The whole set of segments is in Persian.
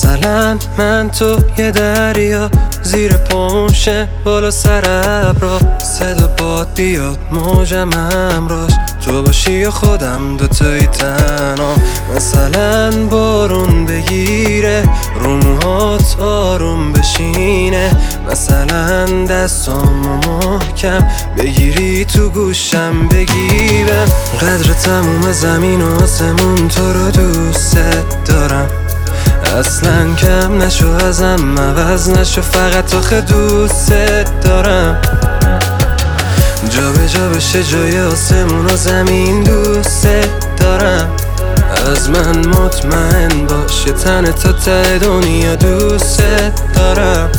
مثلا من تو یه دریا زیر پمشه بالا سر ابرا، صدا باد بیاد موجم همراش، تو باشی و خودم دوتایی تنها. مثلا بارون بگیره رو موهات آروم بشینه، مثلا دستامو محکم بگیری تو گوشم بگیرم. قدر تموم زمین و آسمون تو رو دوست دارم، اصلا کم نشو ازم عوض نشو، فقط آخه دوست دارم. جا به جا بشه جای آسمون و زمین دوست دارم، از من مطمئن باش یه تن تا ته دنیا دوست دارم.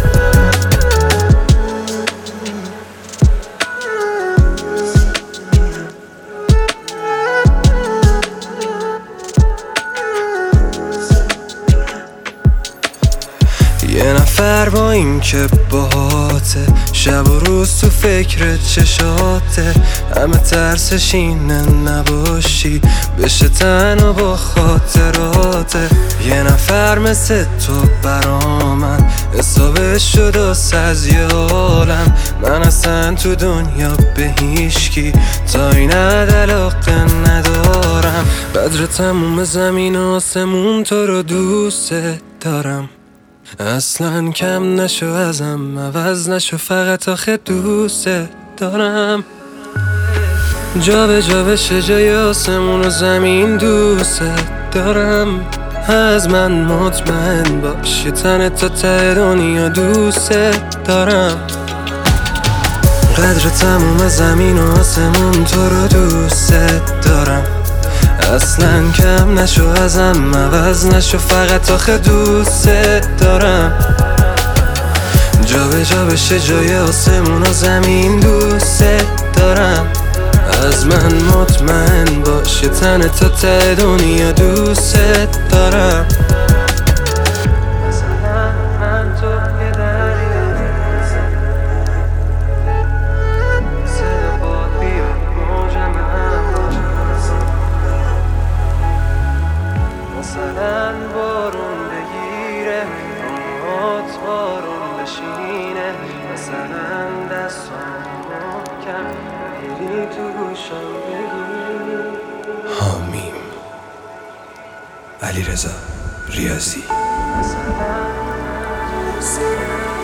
یه نفر با این که باهاته، شب و روز تو فکر چشاته، همه ترسش اینه نباشی بشه تنها با خاطراته. یه نفر مثل تو برا من حسابش شد از یه عالم، من اصلا تو دنیا به هیچکی تا این علاقه ندارم. قدر تموم زمین و آسمون تو رو دوست دارم، اصلا کم نشو ازم عوض نشو، فقط آخه دوست دارم. جا به جا بشه جای آسمون و زمین دوست دارم، از من مطمئن باش یه تن تا ته دنیا دوست دارم. قدر تموم زمین و آسمون تو رو دوست دارم، اصلا کم نشو ازم عوض نشو، فقط آخه دوست دارم. جا به جا بشه جای آسمون و زمین دوست دارم، از من مطمئن باش یه تن تا ته دنیا دوست دارم. مثلا بارون بگیره رومات آروم بشینه، مثلا دستان محکم بگیری تو گوشم بگیری. حامیم علیرضا ریاضی.